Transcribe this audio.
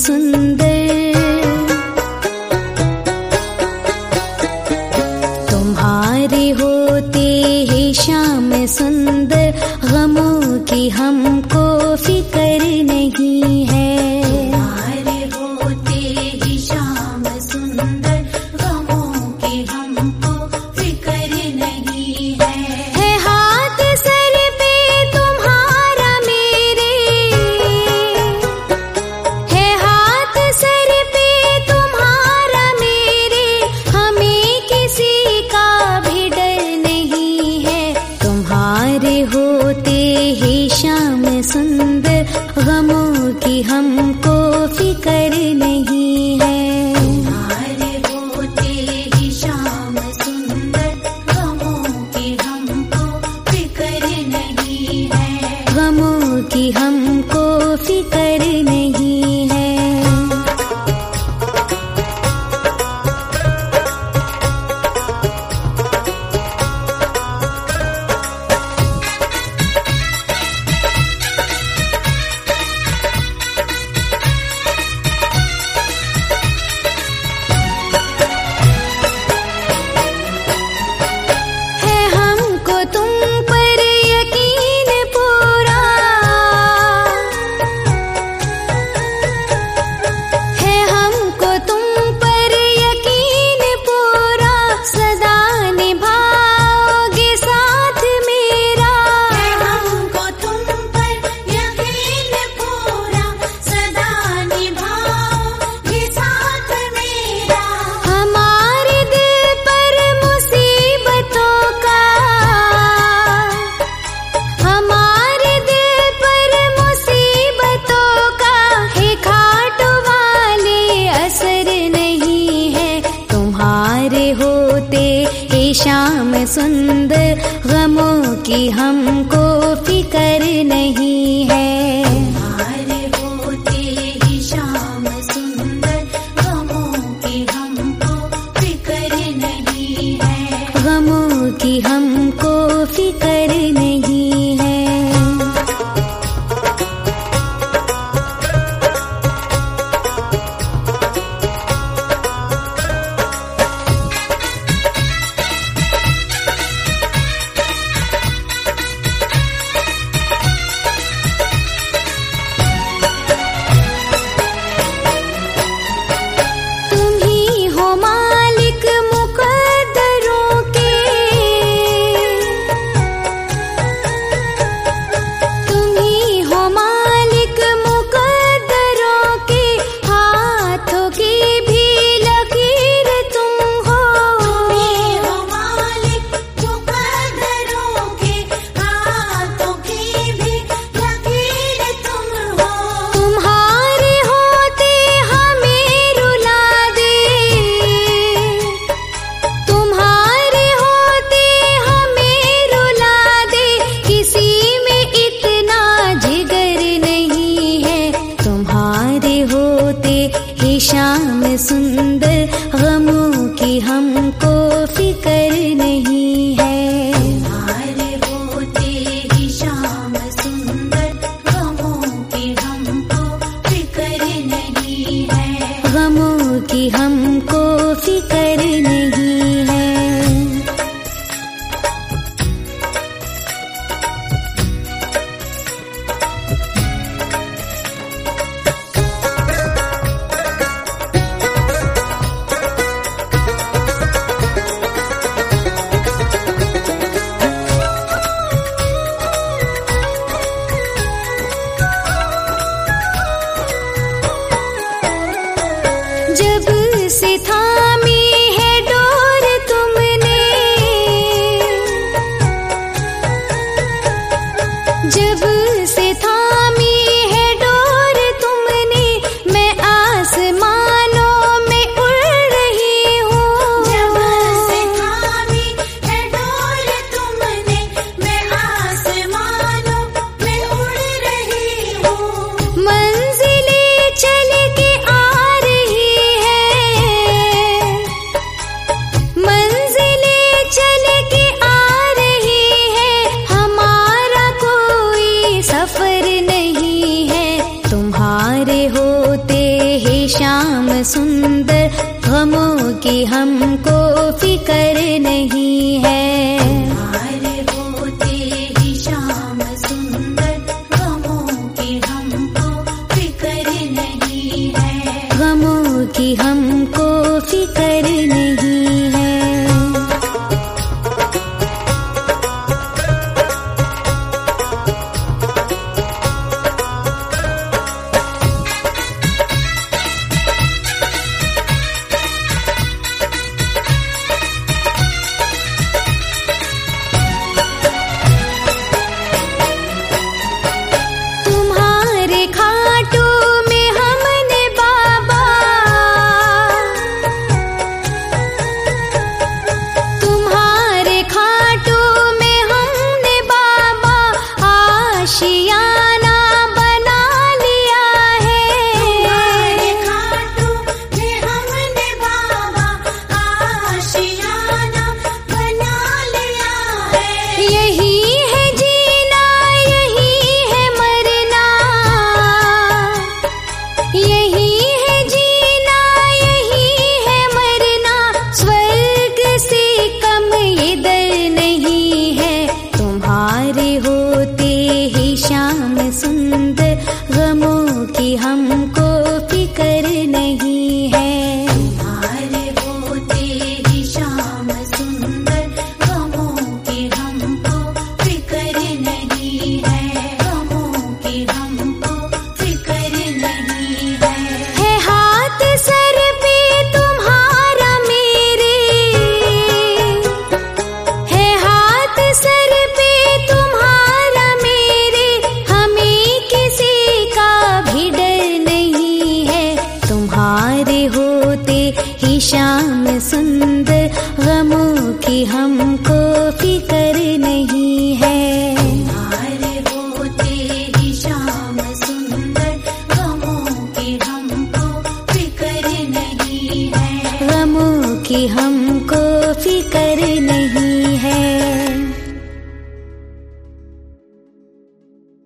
सुंदर, तुम्हारे होते ही शाम सुंदर, गमों की हमको फिकर नहीं है। तुम्हारे होते ही शाम सुंदर, गमों की हमको फिकर नहीं है। है हाथ सर पे तुम्हारा मेरे, है हाथ सर पे तुम्हारा मेरे, हमें किसी का भी डर नहीं है। तुम्हारे होते ही शाम सुंदर, गमों की हमको फिकर नहीं है। तुम्हारे होते ही शाम सुंदर, गमों की हमको फिकर नहीं है। गमों की हमको फिकर नहीं है। है हमको तुम पर यकीन पूरा, है हमको तुम पर यकीन पूरा, सदा निभाओगे साथ मेरा। है हमको तुम पर यकीन पूरा, सदा निभाओगे साथ मेरा। हमारे दिल पर मुसीबतों का, हमारे दिल पर मुसीबतों का है खाटू वाले असर नहीं है। तुम्हारे होते ही शाम सुंदर, गमों की हमको फिकर नहीं है। तुम्हारे होते ही शाम सुंदर, गमों की हमको फिकर नहीं है। गमों की हमको फिकर नहीं है। तुम ही हो मालिक मुकद्दरों के, तुम ही हो मालिक मुकद्दरों के, हाथों की भी लकीर तुम हो। तुम ही हो मालिक मुकद्दरों के, हाथों की भी लकीर तुम हो। तुम्हारे होते हमें रुला दे, तुम्हारे होते हमें रुला दे, किसी में इतना जिगर नहीं है। तुम्हारे होते ही शाम सुंदर, गमों की हमको फिकर नहीं है। तुम्हारे होते ही शाम सुंदर, गमों की हमको फिकर नहीं है। गमों की हमको फिकर नहीं है। जब से थामी है डोर तुमने, जब से थामी है डोर तुमने, मैं आसमानों में उड़ रही हूँ। जब से थामी है डोर तुमने, मैं आसमानों में उड़ रही हूँ। मंजिलें चल के आ रही है, श्याम सुंदर, गमों की हमको फिकर नहीं है। तुम्हारे होते ही श्याम सुंदर, गमों की हमको फिकर नहीं है। गमों की हमको फिकर नहीं है। हमको फिकर नहीं है। तुम्हारे होते ही श्याम सुंदर, गमों की हमको फिकर नहीं है। गमों की हमको फिकर नहीं है। हाथ सर पे तुम्हारा मेरे, है हाथ सर पे तुम्हारा मेरे, हमें किसी का भी डर नहीं है। तुम्हारे होते ही श्याम सुंदर, गमों की हमको फिकर नहीं है। तुम्हारे होते ही श्याम सुंदर, गमों की हमको फिकर नहीं है। गमों की हम